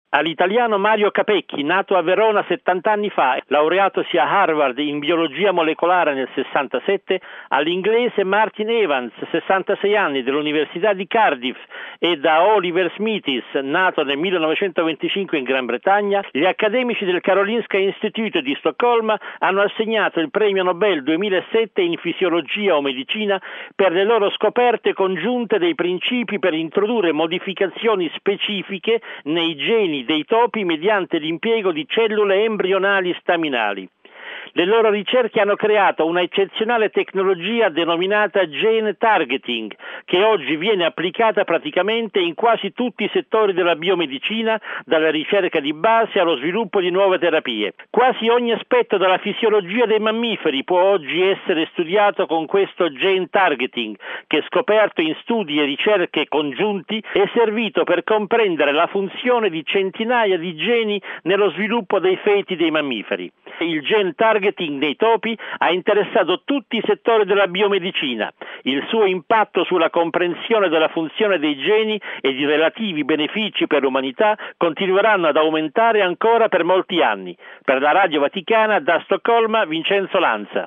All'italiano Mario Capecchi, nato a Verona 70 anni fa, laureatosi a Harvard in biologia molecolare nel 67, all'inglese Martin Evans, 66 anni, dell'Università di Cardiff, e da Oliver Smithis, nato nel 1925 in Gran Bretagna, gli accademici del Karolinska Institute di Stoccolma hanno assegnato il premio Nobel 2007 in fisiologia o medicina per le loro scoperte congiunte dei principi per introdurre modificazioni specifiche nei geni dei topi mediante l'impiego di cellule embrionali staminali. Le loro ricerche hanno creato una eccezionale tecnologia denominata gene targeting, che oggi viene applicata praticamente in quasi tutti i settori della biomedicina, dalla ricerca di base allo sviluppo di nuove terapie. Quasi ogni aspetto della fisiologia dei mammiferi può oggi essere studiato con questo gene targeting, che, scoperto in studi e ricerche congiunti, è servito per comprendere la funzione di centinaia di geni nello sviluppo dei feti dei mammiferi. Il gene targeting dei topi ha interessato tutti i settori della biomedicina. Il suo impatto sulla comprensione della funzione dei geni e di relativi benefici per l'umanità continueranno ad aumentare ancora per molti anni. Per la Radio Vaticana, da Stoccolma, Vincenzo Lanza.